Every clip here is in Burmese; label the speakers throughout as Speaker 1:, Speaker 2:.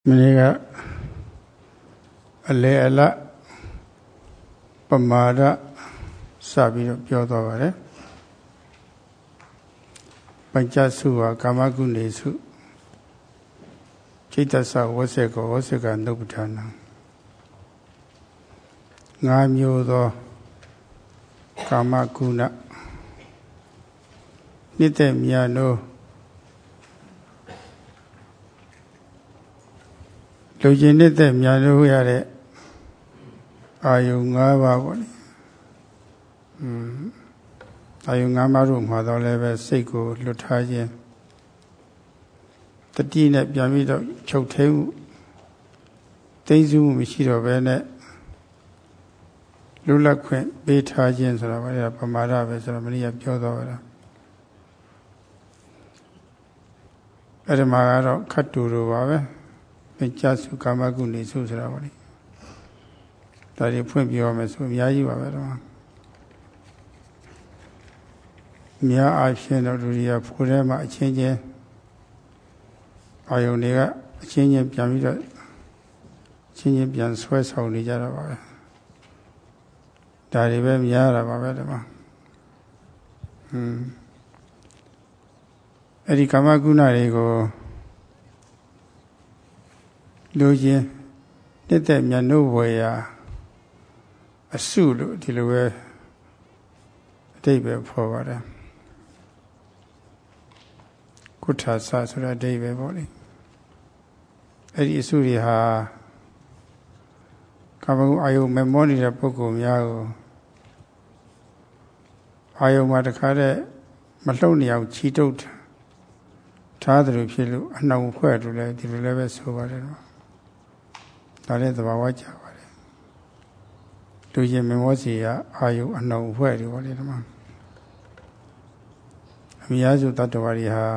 Speaker 1: မနေ့ကအလေအလပမာဒစပြီးတော့ပြောသွားပါတယ်ပัญจစုဟာကာမဂုဏေစုจิตတသဝစေကောဝစေကနုပ္ပဌာနံ၅မျိုးသောကာမဂုဏနှစ်သက်မြတ်နိုးလူချင်းနှစ်သက်မြတ်နိုးရတဲ့အာယု၅ပါးပေါ့လေအာယု၅ပါးတို့မှာတော့လည်းပဲစိတ်ကိုလွတ်ထားခြင်းတတိနဲ့ပြန်ပြီးတော့ချုပ်ထိန်မှုသိစုမှုမရှိတော့ဘဲနဲ့လွတ်လပ်ခွင့်ပေးထားခြင်းဆိုတာဘာလဲပမာဒပဲဆိုတော့မနေ့ကပြောသွားတာအဲ့ဒီမှာကတော့ခတ်တူလိုပါပဲပัญจစုကာမဂုဏေစုဆိုတာပါလေဒါတွေဖွင့်ပြောမယ်ဆိုအများကြီးပါပဲတော့များအားဖြင့်တော့လူတွေကဖိုးထဲမှာအချင်းချင်းအာယုန်တွေကအချင်းချင်းပြန်ပြီးတော့အချင်းချင်းပြန်ဆွဲဆောင်နေကြတာပါပဲဒါတွေပဲများတာပါပဲဒီမှာအဲ့ဒီကာမဂုဏတွေကိုလူချင်းတက်တဲ့မြတ်နိုးဝေရာအစုလို့ဒီလိုပဲအတိတ်ပဲဖော်ပါတယ်ကုဋ္ဌာစဆိုတဲ့အတိတ်ပဲပေါ့လေအဲ့ဒီအစုတွေဟာကာမဂုဏ်အာယုံမမောနေတဲ့ပုဂ္ဂိုလ်များကိုအာယုံမှာတခါတည်းမလှုပ်နေအောင်ချီတုပ်ထားတယ်လို့ဖြစ်လို့အနှောင်ဖွဲ့လို့လည်းဒီလိုလည်းပဲဆိုပါတယ်နော်ဒါလည်းသဘာဝကျပါတယ်လူချင်းမမောစီကအာယုံအနှောင်ဖွဲ့တယ်ပေါ့လေဒီမှာအများစုတတ္တဝါတွေဟာ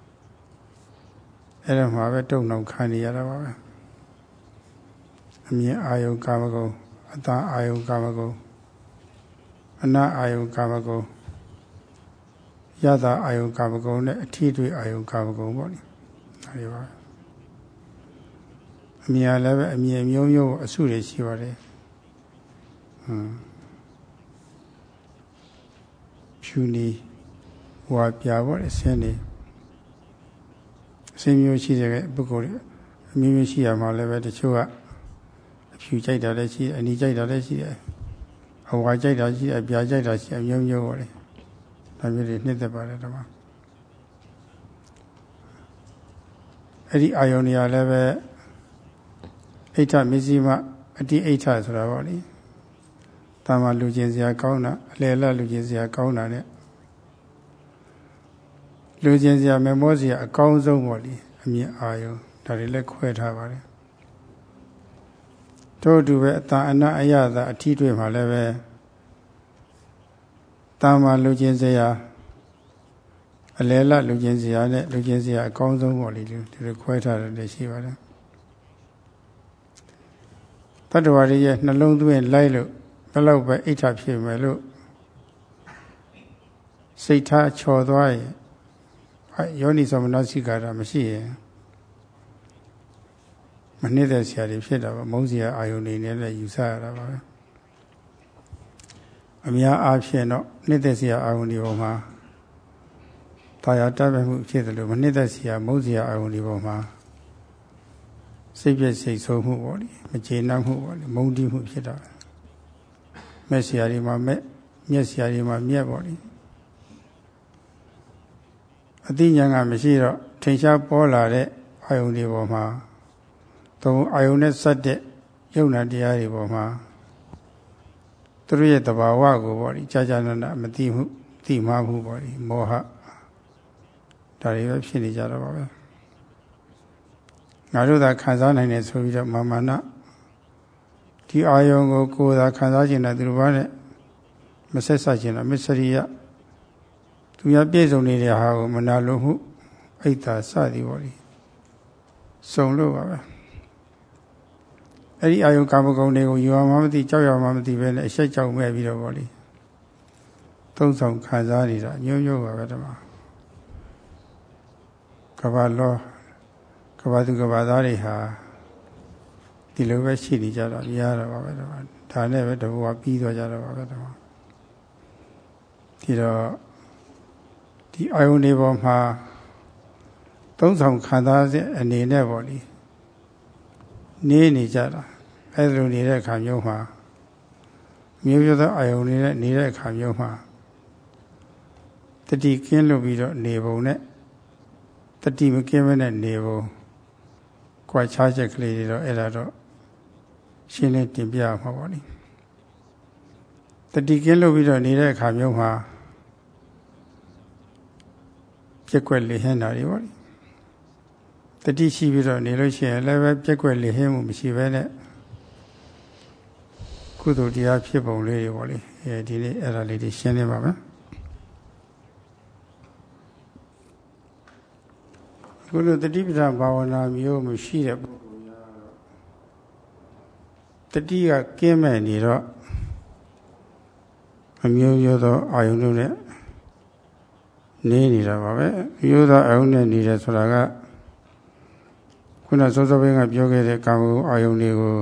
Speaker 1: အဲ့ဒါမှာပဲတုံ့နှောင်ခံနေရတာပါပဲအမြင်အာယုံကာမဂုဏ်အတ္တအာယုံကာမဂုဏ်အနအာယုံကာမဂုဏ်ယတာအာယုံကာမဂုဏ်နဲ့အထီးတွေအာယုံကာမဂုဏ်ပေါ့လေဒါတွေပါအမြင်လည်းပဲအမြင်မျိုးမျိုးအစုတွေရှိပါတယ်ဖြူနေဝါပြပေါ့လေဆင်းနေဆင်းမျိုးရှိတဲ့ပုဂ္ဂိုလ်တွေအမျိုးမျိုးရှိရမှာလည်းပဲတချို့ကအဖြူကြိုက်တာလည်းရှိတယ်အနီကြိုက်တာလည်းရှိတယ်အဝါကြိုက်တာရှိတယ်အပြာကြိုက်တာရှိတယ်အမျိုးမျိုးပေါ့လေဒါမျိုးတွေနှစ်သက်ပါတယ်တော့အဲ့ဒီအာယုန်တွေကလည်းပဲအိဋ္ဌမစ္စည်းမအတိအိဋ္ဌဆိုတာပေါ့လေတာမလူချင်းစရာကောင်းတာအလယ်လလူချင်းစရာကောင်းတာနဲ့လူချင်းစရာမမောစရာအကောင်းဆုံးပေါ့လေအမြင်အာယုံဒါတွေလည်းခွဲထားပါတယ်တို့အတူပဲအတန်အနအယတာအထီးတွေမှာလည်းပဲတာမလူချင်းစရာအလယ်လလူချင်းစရာနဲ့လူချင်းစရာအကောင်းဆုံးပေါ့လေဒီလိုခွဲထားတယ်လည်းရှိပါတယ်တတ္တဝါတွေရဲ့နှလုံးသွင်းလိုက်လို့ဘယ်လောက်ပဲအိဋ္ဌဖြစ်မယ်လို့စိတ်ထားချော်သွားရင်ယောနိသောမနစိကာရမရှိရင်မနှိမ့်တဲ့ဆရာတွေဖြစ်တာပါမုန်းစရာအာယုန်တွေနဲ့လည်းယူဆရတာပါပဲအများအားဖြင့်တော့နှိမ့်တဲ့ဆရာအာယုန်တွေပေါ်မှာတာယာတတ်မှုဖြစ်တယ်လို့မနှိမ့်တဲ့ဆရာမုန်းစရာအာယုန်တွေပေါ်မှာစိတ်ပြည့်စိတ်ဆိုးမှုပေါ့လေမကျေနပ်မှုပေါ့လေမုန်းတီးမှုဖြစ်တာမဲ့ဆရာတွေမှာမဲ့မျက်ဆရာတွေမှာမျက်ပေါ့လေအသိဉာဏ်ကမရှိတော့ထင်ရှားပေါ်လာတဲ့အာယုန်တွေပေါ်မှာသုံးအာယုန်နဲ့စက်တဲ့ယုံနာတရားတွေပေါ်မှာသူတို့ရဲ့သဘာဝကိုပေါ့လေကြာကြာနာနာမသိမှုသိမှားမှုပေါ့လေမောဟဒါတွေပဲဖြစ်နေကြတော့ပါပဲငါတို့သာခံစားနိုင်တယ်ဆိုပြီးတော့မာနဒီအာယုံကိုယ်သာခံစားခြင်းနဲ့သူတို့ဘာနဲ့မဆက်ဆက်ခြင်းနဲ့မစ္စရိယသူများပြည့်စုံနေတဲ့ဟာကိုမနာလိုမှုအိတ်သာစသည်ပေါ့လေစုံလို့ပါပဲအဲ့ဒီအာယုံကာမဂုဏ်တွေကိုယူအောင်မသိကြောက်ရမှမသိပဲနဲ့အရှိတ်ကြောက်မဲ့ပြီးတော့ပေါ့လေသုံးဆောင်ခံစားနေတာမျိုးမျိုးပါပဲတမကဘာလောကဘာသူကဘာသားတွေဟာဒီလိုပဲရှိနေကြတာများတော့ပါပဲဒါနဲ့ပဲတဘဝပြီးသွားကြတော့ပါပဲဒီတော့ဒီအာယုန်တွေပေါ်မှာသုံးဆောင်ခံစားတဲ့အနေနဲ့ပေါ့လေနေကြတာအဲလိုနေတဲ့အခါမျိုးမှာမျိုးပြသောအာယုန်တွေနဲ့နေတဲ့အခါမျိုးမှာတတိကင်းလို့ပြီးတော့နေပုံနဲ့တတိမကင်းမနဲ့နေပုံကြွားချချက်ကလေးတွေတော့အဲ့ဒါတော့ရှင်းလင်းတင်ပြမှာပေါ့လေတတိကင်းလို့ပြီးတော့နေတဲ့အခါမျိုးမှာပြက်ကွက်လေဟင်းတာတွေပေါ့လေတတိရှိပြီးတော့နေလို့ရှိရင်လည်းပဲပြက်ကွက်လေဟင်းမှုမရှိဘဲနဲ့ကုသိုလ်တရားဖြစ်ပုံလေးတွေပေါ့လေဒီနေ့အဲ့ဒါလေးတွေရှင်းနေပါမယ်ခုလိုတတိပဌာန်ဘာဝနာမျိုးမရှိတဲ့ပုဂ္ဂိုလ်များတော့တတိကကင်းမဲ့နေတော့အမျိုးမျိုးသောအာယုန်တွေနဲ့နေနေတာပါပဲမျိုးသောအာယုန်နဲ့နေတယ်ဆိုတာကခုနစောစောပိုင်းကပြောခဲ့တဲ့ကာမဂုဏ်အာယုန်တွေကို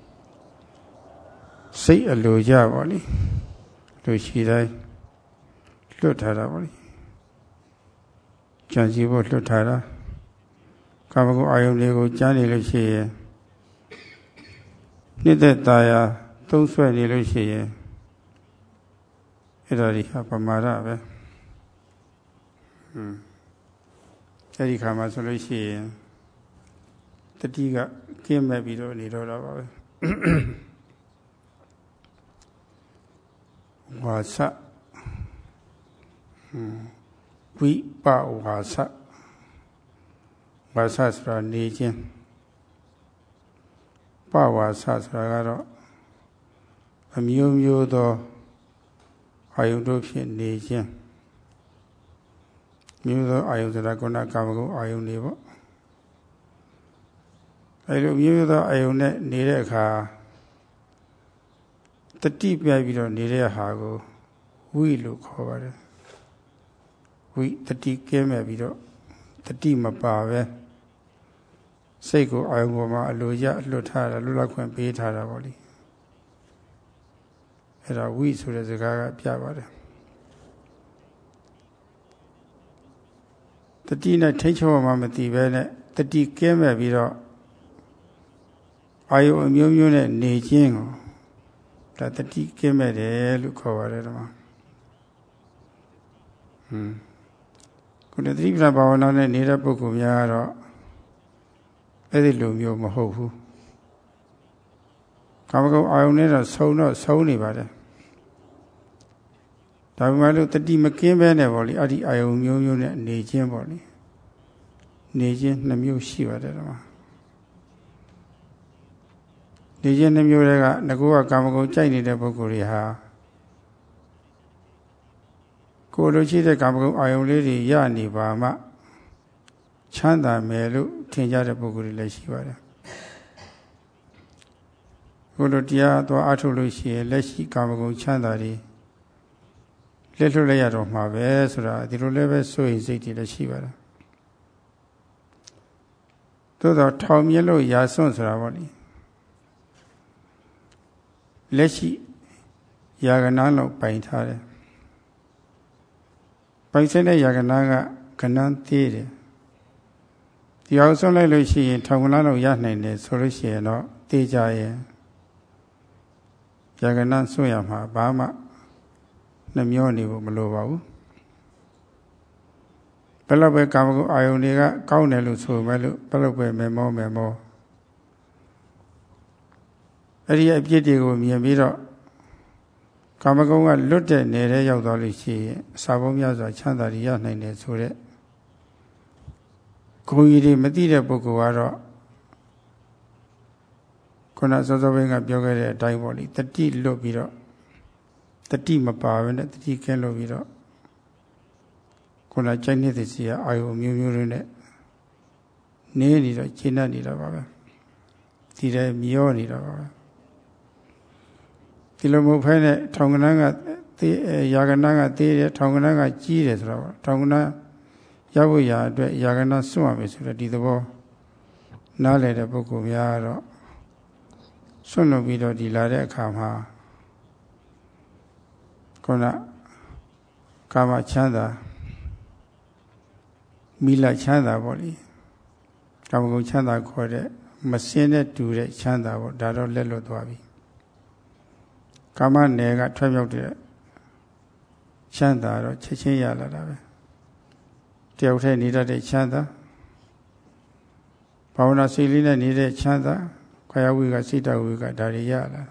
Speaker 1: စိတ်အလိုကြပါလိလူရှိတိုင်းလွတ်ထားတာပါလိကြံစည်ဖို့လွတ်ထားတာကာမဂုဏ်အာယုန်တွေကိုကြားနေလို့ရှိရင်နှစ်သက်သာယာသုံးဆွဲနေလို့ရှိရင်အဲ့ဒါဒီဟာပမာဒပဲအဲ့ဒီခါမှာဆိုလို့ရှိရင်တတိကကင်းမဲ့ပြီးတော့နေတော့တာပါပဲဝါစဝိပဝါစဝါစဆိုတာနေခြင်းပဝါစဆိုတာကတော့အမျိုးမျိုးသောအာယုန်တို့ဖြင့်နေခြင်းမျိုးသောအာယုန်ဆိုတာကကာမဂုဏ်အာယုန်တွေပေါ့အဲလိုမျိုးသောအာယုန်နဲ့နေတဲ့အခါတတိပြပြီးတော့နေတဲ့ဟာကိုဝိလို့ခေါ်ပါတယ်ဝိတတိကဲမဲ့ပြီးတော့တတိမပါပဲစိတ်ကိုအာယုံပေါ်မှာအလိုရလွတ်ထားတာလွတ်လပ်ခွင့်ပေးထားတာပေါ့လေအဲ့ဒါဝိဆိုတဲ့စကားကပြပါတယ်တတိနဲ့ထိ ंछ မှမသိပဲနဲ့တတိကဲမဲ့ပြီးတော့အာယုံအမျိုးမျိုးနဲ့နေခြင်းကိုဒါတတိကဲမဲ့တယ်လို့ခေါ်ပါတယ်ဒီမှာခုနတတိပဌာန်ဘာဝနာနဲ့နေတဲ့ပုဂ္ဂိုလ်များကတော့အဲ့ဒီလိုမျိုးမဟုတ်ဘူးကာမဂုဏ်အာယုန်နဲ့တော့ဆုံးနေပါတယ်ဒါပေမဲ့လို့တတိမကင်းပဲနဲ့ပေါ့လေအဲ့ဒီအာယုန်မျိုးမျိုးနဲ့နေခြင်းပေါ့လေနေခြင်းနှစ်မျိုးရှိပါတယ်ဒီမှာနေခြင်းနှစ်မျိုးတွေကငကောကကာမဂုဏ်ကြိုက်နေတဲ့ပုဂ္ဂိုလ်တွေဟာကိုယ်လိုရှိတဲ့ကာမဂုဏ်အာယုန်လေးတွေရနေပါမှချမ်းသာမယ်လို့ထင်ကြတဲ့ပုဂ္ဂိုလ်တွေလည်းရှိပါတယ်ကိုယ်လိုတရားသွားအထုတ်လို့ရှိရင်လက်ရှိကာမဂုဏ်ချမ်းသာတွေလက်လွတ်လိုက်ရတော့မှာပဲဆိုတာဒီလိုလည်းပဲစိုးရိမ်စိတ်တွေလည်းရှိပါတယ်သို့တော့ထောင်မြက်လို့ရာစွန့်ဆိုတာပေါ့လေလက်ရှိယာကနာလောက်ပိုင်ထားတယ်ပိုင်ဆိုင်တဲ့ယာကနာကကဏန်းသေးတယ်ဒီအောင်ဆုံးလိုက်လို့ရှိရင်ထောင်ကနာလောက်ရနိုင်တယ်ဆိုလို့ရှိရင်တော့တေးကြရဲ့ယာကနာစွန့်ရမှာဘာမှနှမျောနေဖို့မလိုပါဘူးဘယ်လောက်ပဲကာမဂုဏ်အာယုန်တွေကကောင်းတယ်လို့ဆိုမဲ့လို့ဘယ်လောက်ပဲမေမောအဲ့ဒီအပြစ်တွေကိုမြင်ပြီးတော့ကာမဂုဏ်ကလွတ်တဲ့နယ်ရောက်သွားလို့ရှိရင်အစာပေါင်းများစွာချမ်းသာရနိုင်တယ်ဆိုတဲ့ဂုဏ်ကြီးတွေမသိတဲ့ပုဂ္ဂိုလ်ကတော့ခုနစောစောပိုင်းကပြောခဲ့တဲ့အတိုင်းပေါ့လေတတိလွတ်ပြီးတော့တတိမပါဘဲနဲ့တတိကင်းလွတ်ပြီးတော့ခုနကြိုက်နေတဲ့စီကအာယုံမျိုးမျိုးတွေနဲ့နေနေတော့ရှင်းတတ်နေတာပါပဲဒီထဲမျောနေတာပါပဲဒီလိုမဟုတ်ဖဲနဲ့ထောင်ကနန်းကယာကနာကသေးတယ်ထောင်ကနန်းကကြီးတယ်ဆိုတော့ထောင်ကနန်းရောက်ဖို့ရာအတွက်ယာကနာစွန့်ရမယ်ဆိုတော့ဒီသဘောနားလည်တဲ့ပုဂ္ဂိုလ်များတော့စွန့်လွတ်ပြီးတော့ဒီလာတဲ့အခါမှာခုနကာမချမ်းသာမိလချမ်းသာပေါ့လေကာမဂုဏ်ချမ်းသာခေါ်တဲ့မစင်းနဲ့တူတဲ့ချမ်းသာပေါ့ဒါတော့လက်လွတ်သွားပြီကာမနယ်ကထွက်မြောက်တဲ့ချမ်းသာတော့ချက်ချင်းရလာတာပဲတယောက်တည်းနေတတ်တဲ့ချမ်းသာဘာဝနာစိတ်လေးနဲ့နေတဲ့ချမ်းသာခရဝိကစိတ္တဝိကဒါတွေရလာ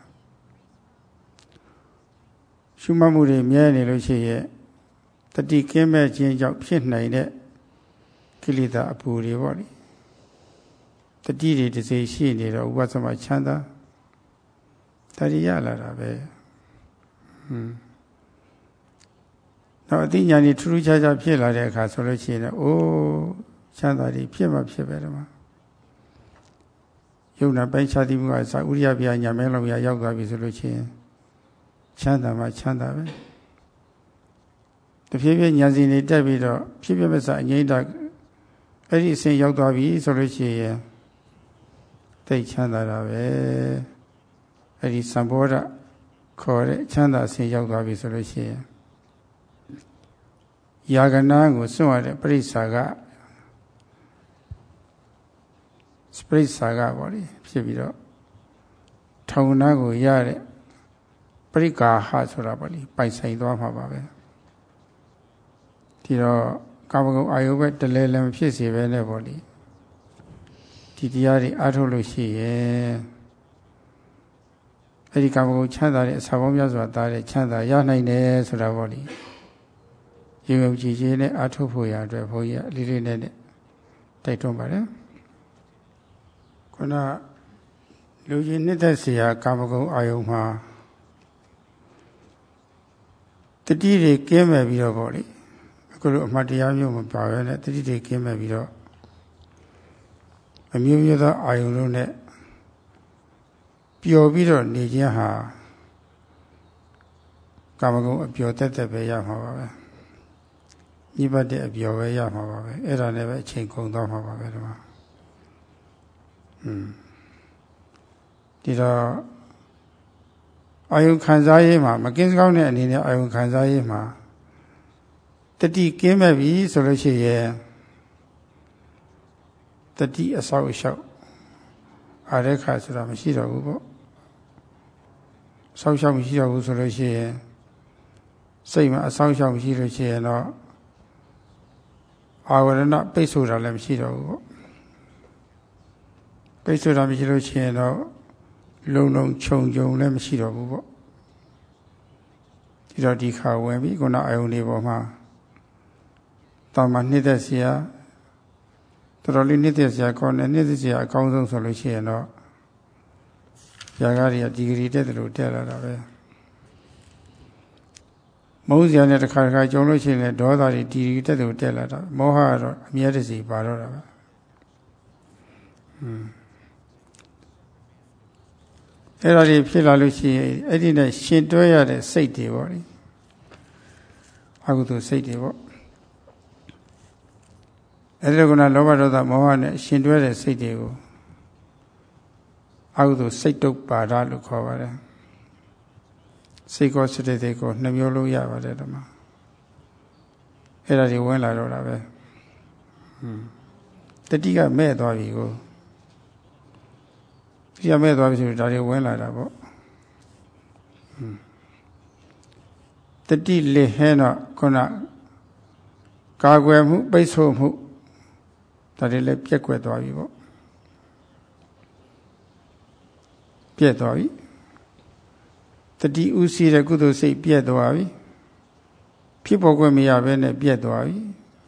Speaker 1: ရှုမှတ်မှုတွေမြဲနေလို့ရှိရဲ့တတိကင်းမဲ့ခြင်းကြောင့်ဖြစ်နိုင်တဲ့ကိလေသာအပူတွေပေါ့လေတတိတွေတစ်စိရှိနေတော့ဥပသမချမ်းသာဒါတွေရလာတာပဲတော့အသိဉာဏ်ကြီးထူးထူးခြားခြားဖြစ်လာတဲ့အခါဆိုလို့ရှိရင်အိုးချမ်းသာတွေဖြစ်မှဖြစ်ပဲတော့မှာယုံနာပိုင်းခြားသိမှုကစာဥရိယပြညာမဲလုံးရရောက်သွားပြီဆိုလို့ရှိရင်ချမ်းသာမှချမ်းသာပဲတဖြည်းဖြည်းဉာဏ်စီနေတက်ပြီးတော့ဖြစ်ဖြစ်မဲ့စာအငြိမ့်တာအဲ့ဒီအစဉ်ရောက်သွားပြီဆိုလို့ရှိရင်သိချမ်းသာတာပဲအဲ့ဒီသံဘောဓခေါ်တဲ့ချမ်းသာအစဉ်ရောက်သွားပြီဆိုလို့ရှိရင်ယာကနာကိုစွန့်ရတဲ့ပရိစ္ဆာကပရိစ္ဆာကပေါ့လေဖြစ်ပြီးတော့ထောင်နာကိုရတဲ့ပရိကာဟဆိုတာပေါ့လေပိုင်ဆိုင်သွားမှာပါပဲဒီတော့ကာမဂုဏ်အာယုပဲတလဲလည်းမဖြစ်စေပဲနဲ့ပေါ့လေဒီတရားတွေအားထုတ်လို့ရှိရင်အဲ့ဒီကာမဂုဏ်ချမ်းသာတဲ့အစာပေါင်းများစွာသားတဲ့ချမ်းသာရနိုင်တယ်ဆိုတာပေါ့လေယုံယုံကြည်ကြည်နဲ့အားထုတ်ဖို့ရအတွက်ဘုန်းကြီးအလေးလေးနဲ့တိုက်တွန်းပါတယ်ခုနလူကြီးနှစ်သက်เสียကာမဂုဏ်အာယုံမှာတတိတွေကင်းမဲ့ပြီးတော့ပေါ့လေအခုလိုအမှတ်တရားမျိုးမပါဘဲနဲ့တတိတွေကင်းမဲ့ပြီးတော့အမျိုးမျိုးသောအာယုံလုံးနဲ့ပျော်ပြီးတော့နေခြင်းဟာကာမဂုဏ်အပျော်တက်ပဲရမှာပါပဲညစ်ပတ်တဲ့အပျော်ပဲရမှာပါပဲအဲ့ဒါနဲ့ပဲအချိန်ကုန်သွားမှာပါပဲဒီမှာဒီတော့အာယုခံစားရေးမှာမကင်းစကောင်းတဲ့အနေနဲ့အာယုခံစားရေးမှာတတိကင်းမဲ့ပြီဆိုလို့ရှိရင်တတိအဆောက်အအုံအားရခါဆိုတာမရှိတော့ဘူးပေါ့ဆောက်ရှောက်မရှိတော့ဘူးဆိုလို့ရှိရင်စိတ်မှာအဆောက်အအုံမရှိလို့ရှိရင်တော့အာဝရဏပိတ်ဆိုတာလည်းမရှိတော့ဘူးပေါ့ပိတ်ဆိုတာမရှိလို့ရှိရင်တော့လုံလုံခြုံခြုံလည်းမရှိတော့ဘူးပေါ့ဒီတော့ဒီခါဝင်ပြီခုနအာယုန်လေးပေါ်မှာတာမနှစ်သက်စရာတော်တော်လေးနှစ်သက်စရာကောင်းတယ်နှစ်သက်စရာအကောင်းဆုံးဆိုလို့ရှိရင်တော့ຢာကားတွေကဒီဂရီတက်တယ်လို့တက်လာတာပဲမုန်းစရာနဲ့တစ်ခါတစ်ခါကြုံလို့ရှိရင်လည်းဒေါသတွေဒီဂရီတက်တယ်လို့တက်လာတာမောဟကတော့အမြဲတစေပါတော့တာပဲအဲ့ဒါတွေဖြစ်လာလို့ရှိရင်အဲ့ဒီနဲ့ရှင်တွဲရတဲ့စိတ်တွေပေါ့လေအကုသိုလ်စိတ်တွေပေါ့အဲ့ဒီကလောဘဒေါသမောဟနဲ့ရှင်တွဲတဲ့စိတ်တွေကိုအကုသိုလ်စိတ်တုပ်ပါဒလို့ခေါ်ပါတယ်စိတ်ကောစိတ်တွေကိုနှမျိုးလုံးရပါတယ်ဓမ္မအဲ့ဒါတွေဝင်လာတော့တာပဲတတိကမဲ့သွားပြီကိုတတိကမဲ့သွားပြီဆိုတော့ဒါတွေဝင်လာတာပေါ့တတိလေဟဲတော့ခုနကာကွယ်မှုပိတ်ဆို့မှုဒါတွေလည်းပြက်ကွက်သွားပြီပေါ့ပြက်သွားပြီတတိဥစီတဲ့ကုသိုလ်စိတ်ပြက်သွားပြီဖြစ်ပေါ်ခွင့်မရဘဲနဲ့ပြက်သွားပြီ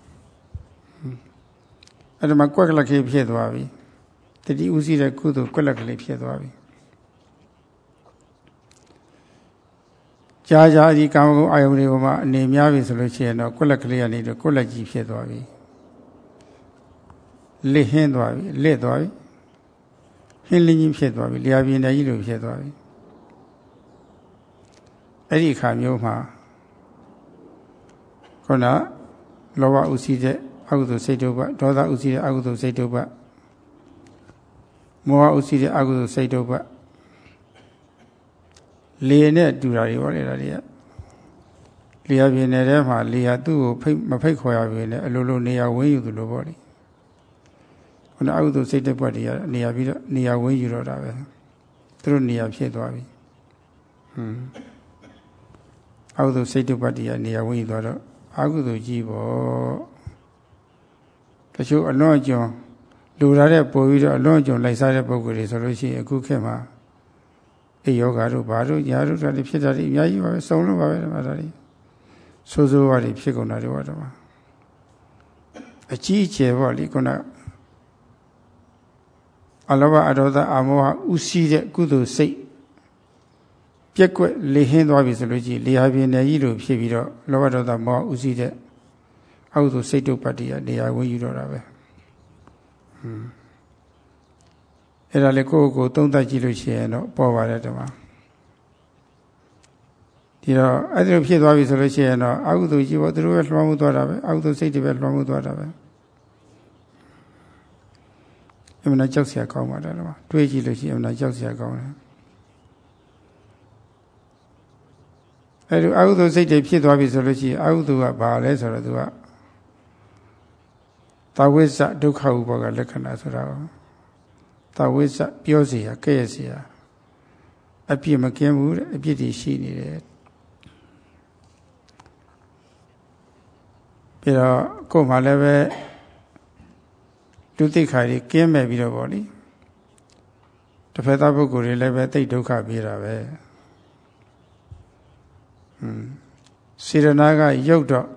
Speaker 1: အဲ့ဒါမှကွက်ကလခေဖြစ်သွားပြီတတိဥစီတဲ့ကုသိုလ်ကွက်လက်ကလေးဖြစ်သွားပြီကြာကြာဒီကာမဂုဏ်အာယုန်တွေပေါ်မှာအနေများပြီဆိုလို့ရှိရင်တော့ကွက်လက်ကလေးကနေတော့ကွက်လက်ကြီးဖြစ်သွားပြီလစ်ဟင်းသွားပြီလစ်သွားပြီဟင်းလင်းကြီးဖြစ်သွားပြီလျာပြင်းတဲ့ကြီးလိုဖြစ်သွားပြီအဲ့ဒီအခါမျိုးမှာခုနလောဘဥစီတဲ့အကုသိုလ်စိတ်တုပ္ပဒေါသဥစီတဲ့အကုသိုလ်စိတ်တုပ္ပမောဟဥစီတဲ့အကုသိုလ်စိတ်တုပ္ပလေနဲ့တူတာတွေပေါ့လေဒါတွေကလေယာပြင်ထဲမှာလေယာသူ့ကိုမဖိတ်ခေါ်ရပြီနဲ့အလိုလိုနေရာဝင်းယူသလိုပေါ့လေခုနအကုသိုလ်စိတ်တစ်ပတ်တွေကနေရာပြီးတော့နေရာဝင်းယူတော့တာပဲသူတို့နေရာဖြစ်သွားပြီအကုသိုလ်စိတ်တစ်ပတ်တွေကနေရာဝင်းယူသွားတော့အကုသိုလ်ကြီးပေါ့တချို့အလွန်အကျွံလူလာတဲ့ပို့ပြီးတော့အလွန်အကျွံလိုက်စားတဲ့ပုံကိုယ်တွေဆိုလို့ရှိရင်အခုခေတ်မှာအေယောဂါတို့ဘာတို့ညာတို့ဒါတွေဖြစ်တာတွေအများကြီးပါပဲစုံလို့ပါပဲဒါတွေဆိုးဆိုးဝါးတွေဖြစ်ကုန်တာတွေပါတော့အကြီးအကျယ်ပေါ့လေခုနအလောဘအဒေါသအမောဟဥစီးတဲ့ကုသိုလ်စိတ်ပြက်ကွက်လေဟင်းသွားပြီဆိုလို့ရှိရင်လေဟာပြင်းနေကြီးလိုဖြစ်ပြီးတော့လောဘဒေါသမောဟဥစီးတဲ့အကုသိုလ်စိတ်တို့ပတ္တိယနေရာဝင်ယူတော့တာပဲအဲ့ဒါလေကိုယ့်ကိုယ်သုံးသပ်ကြည့်လို့ရှိရင်တော့ပေါ်ပါတယ်ဒီမှာဒီတော့အဲ့ဒီလိုဖြစ်သွားပြီဆိုလို့ရှိရင်တော့အကုသိုလ်ကြီးပေါ့သူတို့ပဲလွှမ်းမိုးသွားတာပဲအကုသိုလ်စိတ်တွေပဲလွှမ်းမိုးသွားတာပဲအမှန်ကြောက်စရာကောင်းပါတယ်ဒီမှာတွေးကြည့်လို့ရှိရင်အမှန်ကြောက်စရာကောင်းတယ်အဲ့ဒီအကုသိုလ်စိတ်တွေဖြစ်သွားပြီဆိုလို့ရှိရင်အကုသိုလ်ကဘာလဲဆိုတော့သူကသဝိဇ္ဇဒုက္ခဥပါကလက္ခဏာဆိုတာသဝိဇ္ဇပြောเสียကဲ့ရဲ့เสียအပြစ်မကင်းဘူးတဲ့အပြစ်တွေရှိနေတယ်ပြီးတော့ကိုယ်မှလည်းပဲဒုတိခါကြီးကင်းမဲ့ပြီးတော့ဗောလေတစ်ဖက်သားပုဂ္ဂိုလ်တွေလည်းပဲသိဒုက္ခပေးတာပဲစေရနာကရုပ်တော့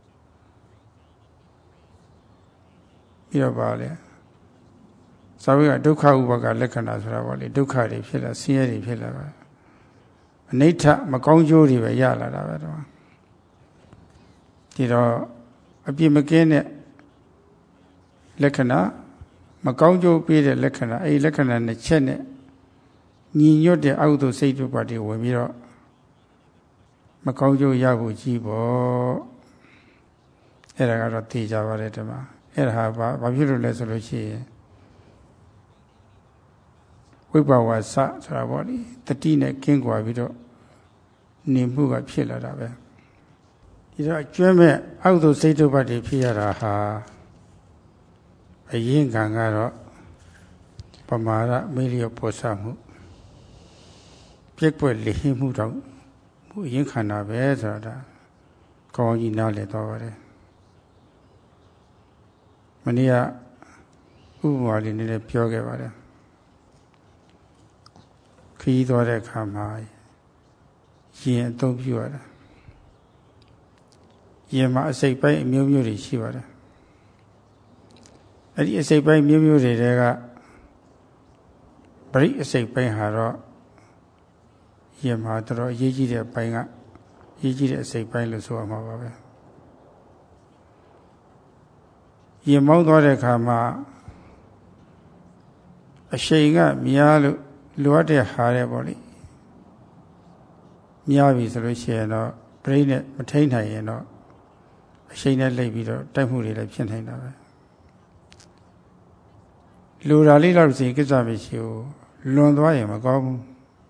Speaker 1: ပြီးတော့ပါလေသာဝိကဒုက္ခဥပါကလက္ခဏာဆိုတာဗောလေဒုက္ခတွေဖြစ်လာဆင်းရဲတွေဖြစ်လာပါအနိဋ္ဌမကောင်းကျိုးတွေပဲရလာတာပဲတော့ဒီတော့အပြစ်မကင်းတဲ့လက္ခဏာမကောင်းကျိုးပေးတဲ့လက္ခဏာအဲဒီလက္ခဏာနဲ့ချက်နဲ့ညီညွတ်တဲ့အကုသိုလ်စိတ်တို့ပါတွေဝင်ပြီးတော့မကောင်းကျိုးရဖို့ကြီးပေါ့အဲ့ဒါကတော့သိကြပါတယ်ဒီမှာအဲ့ဒါဟာဘာဖြစ်လို့လဲဆိုလို့ရှိရင်ဝိပဝါစဆိုတာပေါ့လေတတိနဲ့ကင်းကွာပြီးတော့နေမှုကဖြစ်လာတာပဲဒီတော့ကျွမ်းမဲ့အကုသိုလ်စိတ်တို့ပါတွေဖြစ်ရတာဟာအရင်ကံကတော့ပမာဒမေလျော့ပေါ်ဆမှုပြက်ကွက်လိဟင်းမှုတော့မှုအရင်ခန္ဓာပဲဆိုတာကောင်းကြီးနားလည်တော့ပါတယ်မနေ့ကဥပမာလေးနည်းနည်းပြောခဲ့ပါတယ်ခီးသွားတဲ့အခါမှာရင်အသုံးပြုရတာရင်မှာအစိတ်ပိုင်းအမျိုးမျိုးတွေရှိပါတယ်အဲ့ဒီအစိတ်ပိုင်းမျိုးမျိုးတွေကပရိအစိတ်ပိုင်းဟာတော့ရင်မှာတော်အရေးကြီးတဲ့ပိုင်းကရေးကြီးတဲ့အစိတ်ပိုင်းလို့ဆိုရမှာပါပဲရင်မောင်းသွားတဲ့အခါမှာအရှိန်ကများလို့လိုအပ်တဲ့ဟာတဲ့ပေါ့လေများပြီဆိုလို့ရှိရင်တော့ပရိနဲ့မထိန်နိုင်ရင်တော့အရှိန်နဲ့လိပ်ပြီးတော့တိုက်မှုတွေလည်းဖြစ်နိုင်တာပဲလူဓာလေးလောက်စီကိစ္စမရှိဘူးလွန်သွားရင်မကောင်းဘူး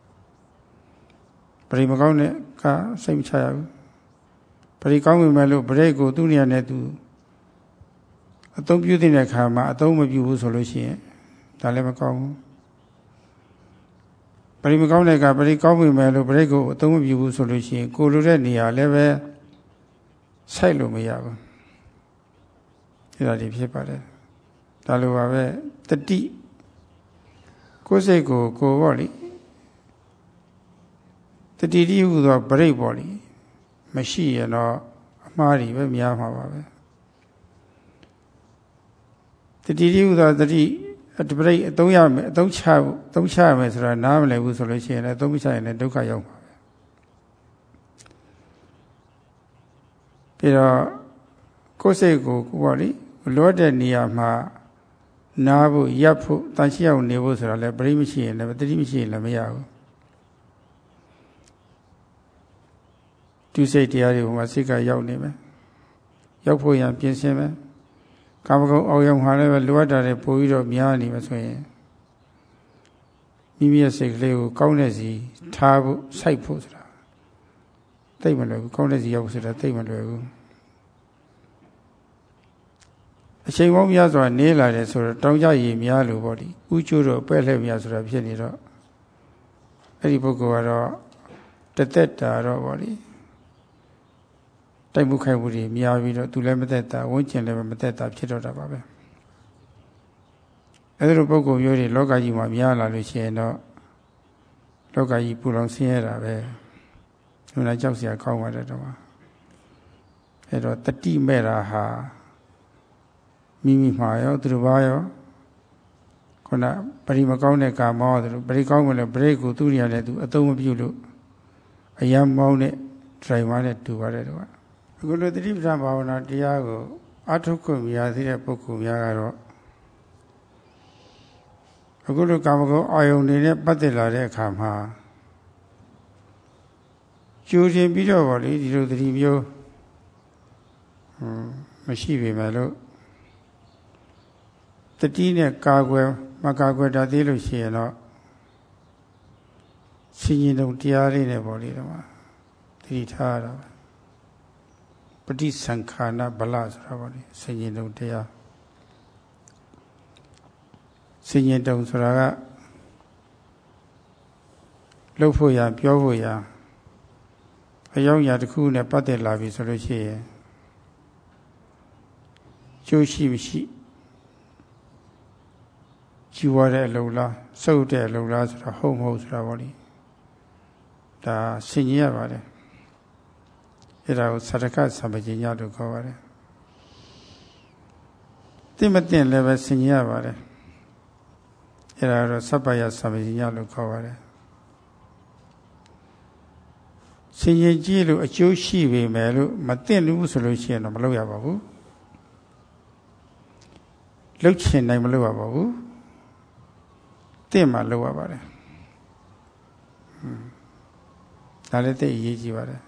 Speaker 1: ပရိမကောင်းတဲ့ကစိတ်မချရဘူးပရိကောင်းပြီမဲ့လို့ပရိကိုသူ့နေရာနဲ့သူအသုံးပြုတဲ့အခါမှာအသုံးမပြုဘူးဆိုလို့ရှိရင်ဒါလည်းမကောင်းဘူးပရိမကောင်းတဲ့ကပရိကောင်းပြီမဲ့လို့ပရိကိုအသုံးမပြုဘူးဆိုလို့ရှိရင်ကိုလိုတဲ့နေရာလည်းပဲစိုက်လို့မရဘူးဒီလိုတွေဖြစ်ပါတယ်ဒါလိုပါပဲတတိကိုယ်စိတ်ကိုပေါ့လေတတိတိဟူသောပရိပေါ့လေမရှိရင်တော့အမှားတွေပဲများမှာပါပဲတတိတိဟူသောတတိပရိအသုံးရမယ်အသုံးချရမယ်ဆိုတာနားမလည်ဘူးဆိုလို့ရှိရင်လည်းအသုံးမချရင်လည်းဒုက္ခရောက်မှာပဲပြီးတော့ကိုယ်စိတ်ကိုပေါ့လေလောတဲ့နေရာမှာနားဖို့ရပ်ဖို့တန်ရှိအောင်နေဖို့ဆိုတာလည်းပရိမရှိရင်လည်းတတိမရှိရင်လည်းမရဘူးသူစိတ်တရားတွေဟိုမှာစိတ်ကရောက်နေမယ်ရောက်ဖို့ရန်ပြင်ဆင်မယ်ကာမဂုဏ်အောင်ရောက်မှာလည်းပဲလိုအပ်တာတွေပို့ပြီးတော့များနေမှာဆိုရင်မိမိရဲ့စိတ်ကလေးကိုကောင်းတဲ့စီထားဖို့စိုက်ဖို့ဆိုတာသိမလွယ်ဘူးကောင်းတဲ့စီရောက်ဆိုတာသိမလွယ်ဘူးအချိန်ပေါင်းများစွာနေလာတယ်ဆိုတော့တောင်းကြရည်များလို့ပေါ့ဒီဥကျိုးတော့ပဲ့လှည့်များဆိုတာဖြစ်နေတော့အဲ့ဒီပုဂ္ဂိုလ်ကတော့တသက်တာတော့ပေါ့ဒီတိုက်မှုခိုက်မှုတွေများပြီးတော့သူလည်းမသက်တာဝန်းကျင်လည်းမသက်တာဖြစ်တော့တာပါပဲအဲ့ဒီပုဂ္ဂိုလ်မျိုးတွေလောကကြီးမှာများလာလို့ရှိရင်တော့လောကကြီးပူလောင်ဆင်းရဲတာပဲလူနာကြောက်စရာကောင်းပါတယ်တော့အဲ့တော့တတိမဲ့တာဟာမိမိမှာရောသူတို့ဘာရောခုနပရိမကောင်းတဲ့ကာမောသူတို့ပရိကောင်းကလည်းပရိကိုသူရလည်းသူအသုံးမပြုလို့အယံမောင်းတဲ့ဒရိုင်ဘာနဲ့တူပါတယ်တော့အခုလိုတတိပဌာန်ဘာဝနာတရားကိုအထုခွင့်မရသေးတဲ့ပုဂ္ဂိုလ်များကတော့အခုလိုကာမဂုဏ်အာယုန်တွေနဲ့ပတ်သက်လာတဲ့အခါမှာကျူတင်ပြီးတော့ဗောလေဒီလိုတတိမျိုးမရှိပေမဲ့လို့တတိနဲ့ကာကွယ်မကာကွယ်တတ်သေးလို့ရှိရင်တော့ရှင်ရင်တုံတရားလေးနဲ့ဗောလေတော့တတိထားရတာပฏิသင်္ခါရဗလဆိုတာဗောလေရှင်ရင်တုံတရားရှင်ရင်တုံဆိုတာကလှုပ်ဖို့ရပြောဖို့ရအယောက်ရာတစ်ခုနဲ့ပတ်သက်လာပြီဆိုလို့ရှိရင်ကျိုးရှိမရှိကြီးဝါတဲ့အလုံးလားစုပ်တဲ့အလုံးလားဆိုတာဟုတ်မဟုတ်ဆိုတာဗောလေဒါဆင်ញင်ရပါတယ်အဲ့ဒါကိုသရကသံပညညလို့ခေါ်ပါတယ်သိမသိလည်းပဲဆင်ញင်ရပါတယ်အဲ့ဒါတော့သဗ္ဗယသံပညညလို့ခေါ်ပါတယ်ဆင်ញင်ကြည့်လို့အကျိုးရှိပေမဲ့လို့မသိလို့ဆိုလို့ရှိရင်တော့မလုပ်ရပါဘူးလှုပ်ချင်နိုင်မလုပ်ရပါဘူးတင့်မှလုပ်ရပါတယ်ဒါလည်းသိအရေးကြီးပါတယ်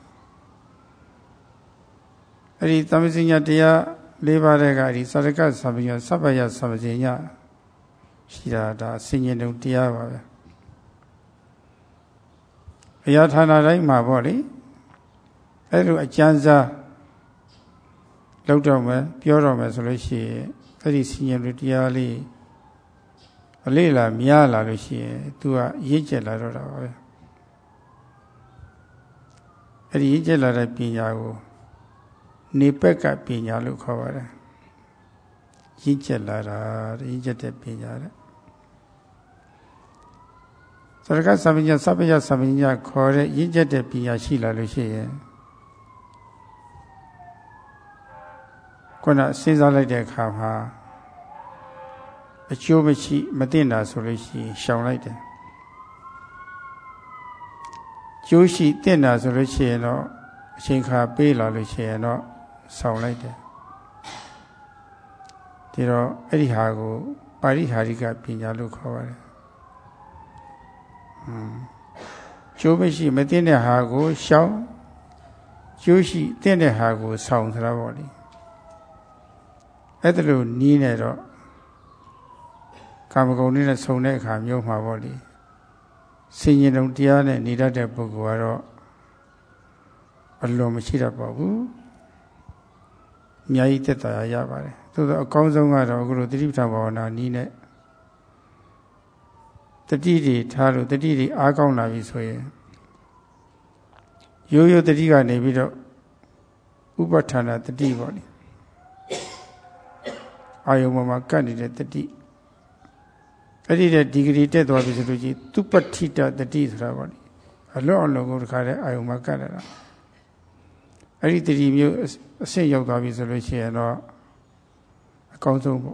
Speaker 1: အဲ့ဒီသံပညတရား၄ပါးတဲ့ကအဲ့ဒီသရကသံပညသဗ္ဗယသံပညရှိတာဒါဆင်ញင်တုံတရားပါပဲအရာဌာနတိုင်းမှာပေါ့လေအဲ့လိုအကျဉ်းစားလောက်တော့မယ်ပြောတော့မယ်ဆိုလို့ရှိရင်အဲ့ဒီဆင်ញင်တုတရားလေးအလေးလာများလာလို့ရှိရင်သူကရင့်ကျက်လာတော့တာပါပဲအဲ့ဒီရင့်ကျက်လာတဲ့ပညာကိုနေပက်ကပညာလို့ခေါ်ပါတယ်ရင့်ကျက်လာတာရင့်ကျက်တဲ့ပညာတဲ့သရကသံပညသဗ္ဗယသံပညခေါ်တဲ့ရင့်ကျက်တဲ့ပညာရှိလာလို့ရှိရင်ခုနစဉ်းစားလိုက်တဲ့အခါမှာအကျိုးမရှိမသိတာဆိုလို့ရှိရင်ရှောင်လိုက်တယ်ကျိုးရှိသိတာဆိုလို့ရှိရင်တော့အချိန်ခါပေးလာလို့ရှိရင်တော့ဆောင်လိုက်တယ်ဒီတော့အဲ့ဒီဟာကိုပါရိဟာရိကပညာလို့ခေါ်ပါတယ်ကျိုးမရှိမသိတဲ့ဟာကိုရှောင်ကျိုးရှိသိတဲ့ဟာကိုဆောင်သလားပေါ့လေအဲ့ဒါလို့နီးနေတော့ကာမဂုဏ်နဲ့ဆုံတဲ့အခါမျိုးမှာပေါ့လေဆင်ញင်တုံတရားနဲ့နေတတ်တဲ့ပုဂ္ဂိုလ်ကတော့အလွန်မရှိတတ်ပါဘူးအများကြီးသက်သာရပါတယ်သို့သောအကောင်းဆုံးကတော့အခုလိုတတိပဌာန်ဘာဝနာနည်းနဲ့တတိတွေထားလို့တတိတွေအားကောင်းလာပြီဆိုရင်ရိုးရိုးတတိကနေပြီးတော့ဥပဋ္ဌာဏတတိပေါ့လေအာယုံမှာကတ်နေတဲ့တတိအဲ့ဒီတဲ့ဒီဂရီတက်သွားပြီဆိုလို့ကြီးသူပဋ္ဌိတတတိဆိုတာပေါ့လေအလွန်အလွန်ကိုတခါတည်းအာယုံမှာကတ်ရတာအဲ့ဒီတတိမျိုးအဆင့်ရောက်သွားပြီဆိုလို့ရှိရင်တော့အကောင်းဆုံးပေါ့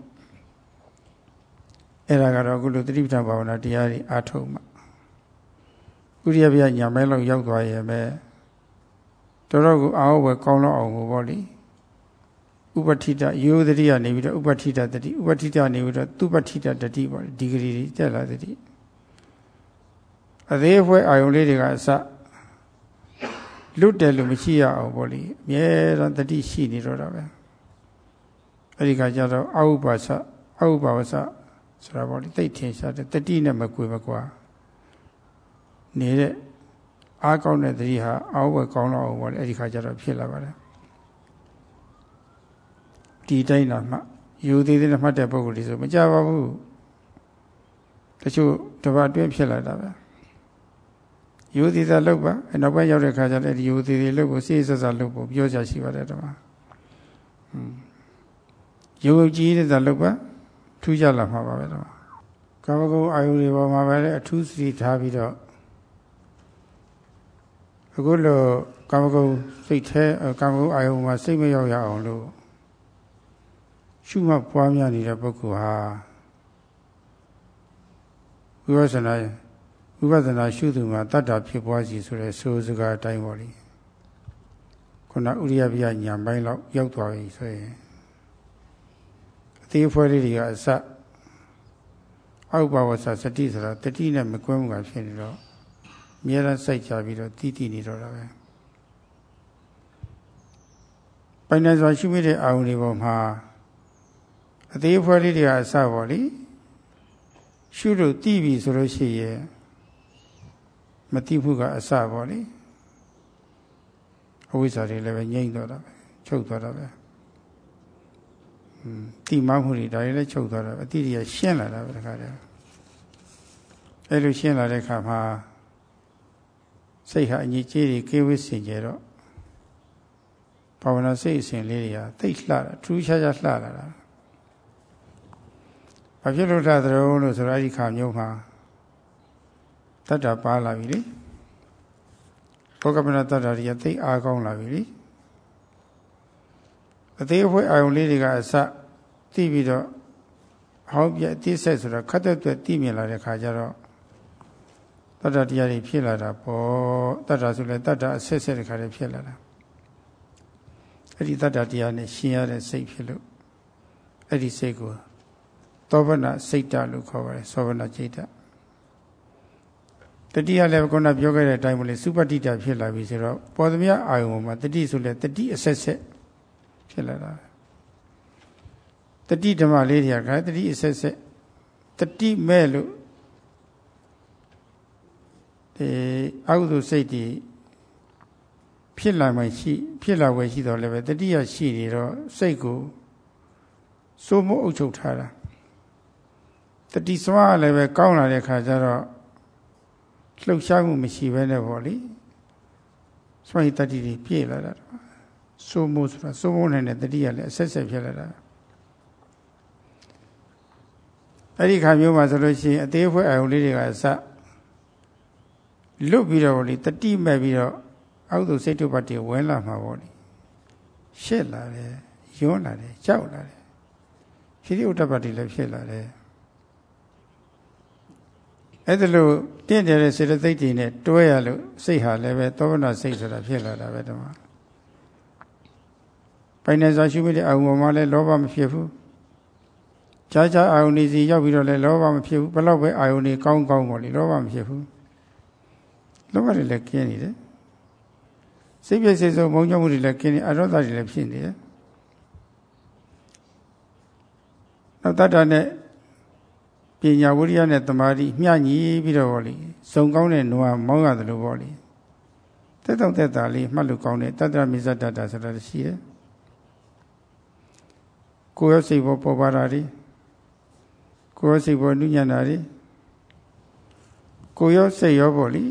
Speaker 1: အဲ့ဒါကတော့အခုလိုတတိပဌာန်ဘာဝနာတရားတွေအားထုတ်မှဥရိယပြညာမဲလောက်ရောက်သွားရင်ပဲတော်တော်ကိုအားဝယ်ကောင်းတော့အောင်ကိုပေါ့လေဥပဋ္ဌိတယောတတိကနေပြီးတော့ဥပဋ္ဌိတတတိဥပဋ္ဌိတနေပြီးတော့သူပဋ္ဌိတတတိပေါ့လေဒီဂရီတွေတက်လာတတိအသေးအဖွဲအာယုံလေးတွေကအစလွတ်တယ်လို့မရှိရအောင်ပေါ့လေအမြဲတမ်းတတိရှိနေတော့တာပဲအဲ့ဒီကကြတော့အဥပါဝဆဆိုတာပေါ့လေသိထင်ရှားတဲ့တတိနဲ့မကွေမကွာနေတဲ့အားကောင်းတဲ့သတိဟာအောက်ဝက်ကောင်းတော့အောင်ပေါ့လေအဲ့ဒီခါကျတော့ဖြစ်လာပါတယ်ဒီတိုင်းတော့မှယူသေးသေးနဲ့မှတ်တဲ့ပုဂ္ဂိုလ်တွေဆိုမကြပါဘူးတချို့တပတ်အတွင်းဖြစ်လာတာပဲယူသေးသေးလောက်ပါနောက်ပိုင်းရောက်တဲ့ခါကျတော့ဒီယူသေးသေးလောက်ကိုစိတ်ဆက်ဆက်လောက်ဖို့ပြောကြရှိပါတယ်တော့ယူကြီးတဲ့လောက်ပါထူးခြားလာမှာပါပဲတော့ကာမဂုဏ်အာယုတွေပေါ်မှာပဲအထူးစတိထားပြီးတော့အခုလိုကာမဂုဏ်စိတ်แท้ကာမဂုဏ်အာယုမှာစိတ်မရောက်ရအောင်လို့ရှုမှတ်ပွားများနေတဲ့ပုဂ္ဂိုလ်ဟာဝိပဿနာရှုသူမှာတတ္တဖြစ်ပွားစီဆိုတဲ့ဆိုစကားအတိုင်းပေါ့လေခုနဥရိယပြညာပိုင်းလောက်ရောက်သွားပြီဆိုရင်အသေးအဖွဲလေးတွေကအစအောက်ဘဝစစတိဆိုတာတတိနဲ့မကွဲမှုကဖြစ်နေတော့အများအားစိုက်ကြပြီးတော့တိတိနေတော့တာပဲပိုင်နိုင်စွာရှုမိတဲ့အာရုံတွေပေါ်မှာအသေးအဖွဲလေးတွေကအစပေါ့လေရှုလို့တိပြီဆိုလို့ရှိရင်မတိမှုကအစပေါ့လေအဝိဇ္ဇာတွေလည်းပဲငြိမ့်တော့တာပဲချုပ်သွားတာပဲတိမမှုတွေဒါတွေလည်းချုပ်သွားတာပဲအတိတွေကရှင်းလာတာပဲတခါတည်းအဲ့လိုရှင်းလာတဲ့အခါမှာစိတ်ဟာအညစ်အကြေးတွေကိဝိစင်ကြတော့ဘာဝနာစိတ်အစဉ်လေးတွေကသိလှတာထူးခြားခြားလှလာတာဘာဖြစ်လို့လှသလဲလို့ဆိုတော့အဲ့ဒီခါမျိုးမှာတတ္တပါလာပြီလေဘောကပနတတ္တတွေကသိအားကောင်းလာပြီလေအသေးအဖွဲအာယုံလေးတွေကအစသိပြီးတော့ဟောင်းပြအသေးဆက်ဆိုတော့ခတ်တဲ့တွေ့သိမြင်လာတဲ့ခါကျတော့တတ္တတရားတွေဖြစ်လာတာပေါ့တတ္တဆိုလဲတတ္တအဆက်ဆက်တဲ့ခါတွေဖြစ်လာတာအဲ့ဒီတတ္တတရားနဲ့ရှင်းရတဲ့စိတ်ဖြစ်လို့အဲ့ဒီစိတ်ကိုသောဗနာစိတ်တလို့ခေါ်ပါတယ်သောဗနာစိတ်တတတိယလည်းခုနပြောခဲ့တဲ့အတိုင်းမလို့စုပတိတဖြစ်လာပြီဆိုတော့ပေါ်သမျှအာယုံမှာတတိဆိုလဲတတိအဆက်ဆက်ဖြစ်လာတာတတိဓမ္မလေးတွေကတတိအဆက်ဆက်တတိမဲ့လို့အကုသိုလ်စိတ်တွေဖြစ်လာမှဖြစ်လာဝယ်ရှိတော့လည်းပဲတတိယရှိနေတော့စိတ်ကိုစိုးမိုးအုပ်ချုပ်ထားတာတတိစွာလည်းပဲကောင်းလာတဲ့ခါကျတော့လှုပ်ရှားမှုမရှိဘဲနဲ့ပေါ့လေစွန့်ရည်တတိတွေပြည့်လာတာစိုးမိုးဆိုတာစိုးမိုးနိုင်တဲ့တတိယလည်းအဆက်ဆက်ဖြစ်လာတာအဲ့ဒီခါမျိုးမှာဆိုလို့ရှိရင်အသေးအဖွဲအာယုံလေးတွေကအစလွတ်ပြီးတော့လေတတိမဲ့ပြီးတော့အောက်သို့စိတ်တုပ္ပတ္တိဝင်လာမှာပေါ့လေရှက်လာတယ်ယွန်းလာတယ်ကြောက်လာတယ်ခိရိဥတ္တပတ္တိလည်းဖြစ်လာတယ်အဲ့ဒါလို့တင့်တယ်တဲ့စေတသိက်တွေနဲ့တွဲရလို့စိတ်ဟာလည်းပဲသောဗနာစိတ်ဆိုတာဖြစ်လာတာပဲတမပိုင်နေစွာရှုမိတဲ့အာယုံပေါ်မှာလည်းလောဘမဖြစ်ဘူးခြားခြားအာယုန်တွေစီရောက်ပြီးတော့လည်းလောဘမဖြစ်ဘူးဘလောက်ပဲအာယုန်တွေကောင်းကောင်းပေါ့လေလောဘမဖြစ်ဘူးလောဘတွေလည်းကျင်းနေတယ်စိတ်ပြည့်စိတ်စုံမုန်းကြမှုတွေလည်းကျင်းနေအရောဓတွေလည်းဖြစ်နေတယ်နောက်တတ္တနဲ့ပညာဝိရိယနဲ့တမာတိမျှညီပြီးတော့ပေါ့လေစုံကောင်းတဲ့နွားမောင်းရတယ်လို့ပေါ့လေတက်တော့တက်တာလေးမှတ်လို့ကောင်းတဲ့တတ္တမိဇ္ဇတတ္တဆိုတာရှိတယ်ကိုယ်ရစိတ်ပေါ်ပေါ်ပါတာဒီကိုယ်စိတ်ပေါ်နုညံ့တာတွေကိုယ်ရောစိတ်ရောပေါ့လေ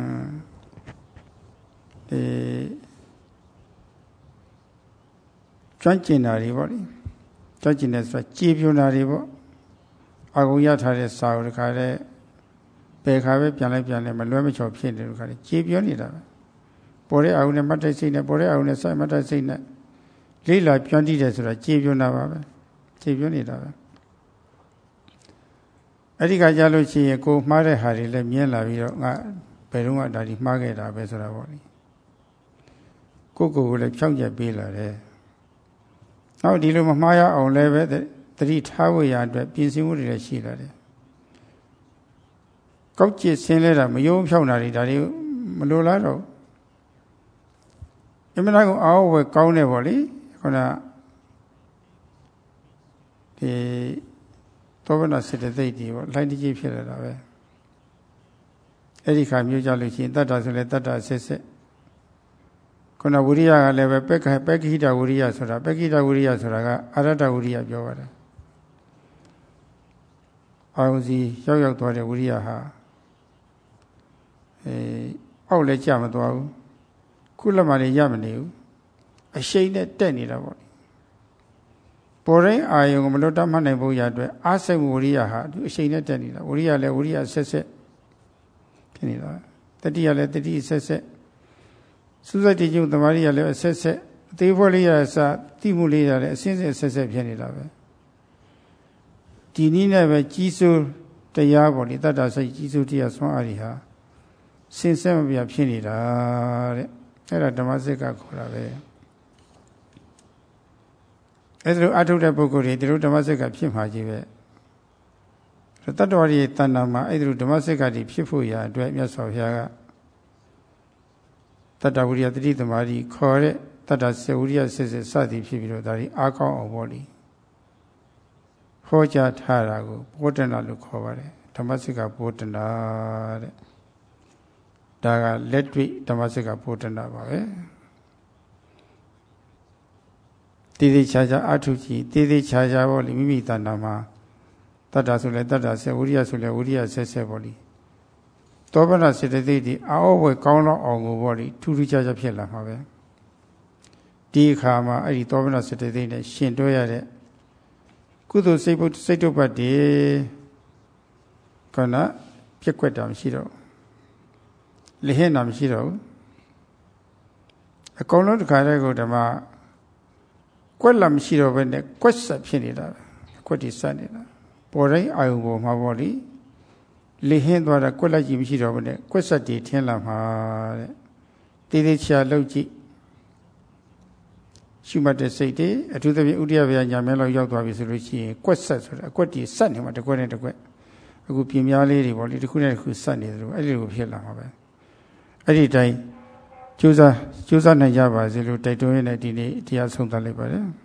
Speaker 1: ကျွမ်းကျင်တာတွေပေါ့လေကျွမ်းကျင်တဲ့ဆိုတာကြေပြွန်တာတွေပေါ့အာဂုံရထားတဲ့စာကိုတခါလဲဘယ်ခါပဲပြန်လိုက်မလွဲမချော်ဖြစ်နေလို့ခါလဲကြေပြွန်နေတာပဲပေါ်တဲ့အာဂုံနဲ့မှတ်တဲ့စိတ်နဲ့ပေါ်တဲ့အာဂုံနဲ့စိုက်မှတ်တဲ့စိတ်နဲ့လေးလာကျွမ်းတည်တယ်ဆိုတာကြေပြွန်တာပါပဲကြေပြွန်နေတာပဲအဲ့ဒီကကြလို့ရှိရင်ကိုမှားတဲ့ဟာတွေလည်းမြင်လာပြီးတော့ငါဘယ်တော့မှဒါဒီမှားခဲ့တာပဲဆိုတာပေါ့လေကိုလည်းဖြောင့်ချက်ပေးလာတယ်နောက်ဒီလိုမမှားရအောင်လည်းပဲသတိထားဝေရအတွက်ပြင်ဆင်မှုတွေလည်းရှိလာတယ်ကောက်ကျစ်ဆင်းလဲတာမယုံဖြောင့်တာတွေဒါတွေမလိုလားတော့အမှန်တရားကိုအောက်ဝဲကောင်းတယ်ပေါ့လေခုနဒီသောဗနာစေတသိက်တွေပေါ့လိုက်တကြီးဖြစ်လာတာပဲအဲ့ဒီခါမျိုးကြလို့ရှိရင်တတ္တဆိုလဲတတ္တဆက်ဆက်ခုနဝိရိယကလည်းပဲပက္ခိတဝိရိယဆိုတာပက္ခိတဝိရိယဆိုတာကအရတ္တဝိရိယပြောပါတယ်အာယုစီရောက်သွားတဲ့ဝိရိယဟာအောက်လည်းကြမသွားဘူးခုလက်မှလည်းရမနေဘူးအရှိန်နဲ့တက်နေတာပေါ့ပေါ်တိုင်းအာယုကိုမလွတ်တတ်မှတ်နိုင်ဖို့ရအတွက်အာစိတ်ဝိရိယဟာသူအရှိန်နဲ့တက်နေတာဝိရိယလည်းဝိရိယဆက်ဆက်ဖြစ်နေတာတတိယလည်းတတိဆက်ဆက်စူးစိုက်တည်ခြင်းသမာဓိရလည်းအဆက်ဆက်အသေးဖွဲလေးရစတိမှုလေးရလည်းအစင်းစင်ဆက်ဆက်ဖြစ်နေတာပဲဒီနည်းနဲ့ပဲကြီးစိုးတရားပေါ်လေတတ္တစိတ်ကြီးစိုးတရားဆွမ်းအားတွေဟာစင်ဆက်မပြဖြစ်နေတာတဲ့အဲ့ဒါဓမ္မစက္ကခေါ်တာပဲအဲ့ဒါအထုတဲ့ပုဂ္ဂိုလ်တွေဒီလိုဓမ္မစက္ကဖြစ်မှာကြီးပဲတတ္တဝါရဲ့တဏ္ဍာမှာအဲ့ဒီလိုဓမ္မစက္ကတွေဖြစ်ဖို့ရာအတွက်မြတ်စွာဘုရားကတတ္တဝိရိယတတိသမာဓိခေါ်တဲ့တတ္တစေဝိရိယဆက်ဆက်စသည်ဖြစ်ပြီးတော့ဒါဒီအားကောင်းအောင်ပေါ့လေဟောကြားထားတာကိုဘောဓနာလို့ခေါ်ပါတယ်ဓမ္မစက္ကဘောဓနာတဲ့ဒါကလက်တွေ့ဓမ္မစက္ကဘောဓနာပါပဲတည်တည်ချာချာအထုကြည့်တည်တည်ချာချာပေါ့လေမိမိတဏ္ဍာမှာတတ္တဆိုလဲတတ္တဆက်ဝိရိယဆိုလဲဝိရိယဆက်ဆက်ပေါ့လေသောပနစေတသိက်ဒီအောဝဲကောင်းတော့အောင်ကိုပေါ့လေထူးထူးခြားခြားဖြစ်လာမှာပဲဒီအခါမှာအဲ့ဒီသောပနစေတသိက်နဲ့ရှင်တွဲရတဲ့ကုသိုလ်စိတ်တုပ္ပတ်တွေခန္ဓာပြက်ကွက်တာမရှိတော့လဟင်းတာမရှိတော့ဘူးအကုန်လုံးတစ်ခါတည်းကိုဓမ္မကွက်လာမရှိတော့ဘဲနဲ့ကွက်ဆက်ဖြစ်နေတာကွက်တီဆက်နေတာပေါ်တိုင်းအာယုံပေါ်မှာပေါ့လေလေဟင်းသွားတာကွက်လိုက်ကြည့်မရှိတော့ဘူးနဲ့ကွက်ဆက်တီထင်းလာမှာတဲ့တေးသေးချာလောက်ကြည့်ရှုမှတ်တဲ့စိတ်တွေအထူးသဖြင့်ဥဒိယဗျာညာမဲလောက်ရောက်သွားပြီဆိုလို့ရှိရင်ကွက်ဆက်ဆိုတာအကွက်တီဆက်နေမှာတစ်ကွက်နဲ့တစ်ကွက်အခုပြင်များလေးတွေပေါ့လေတစ်ခုနဲ့တစ်ခုဆက်နေတယ်လို့အဲ့ဒီလိုဖြစ်လာမှာပဲအဲ့ဒီတိုင်းကြိုးစားနိုင်ကြပါစေလို့တိုက်တွန်းရတဲ့ဒီနေ့တရားဆုံးသတ်လိုက်ပါတယ်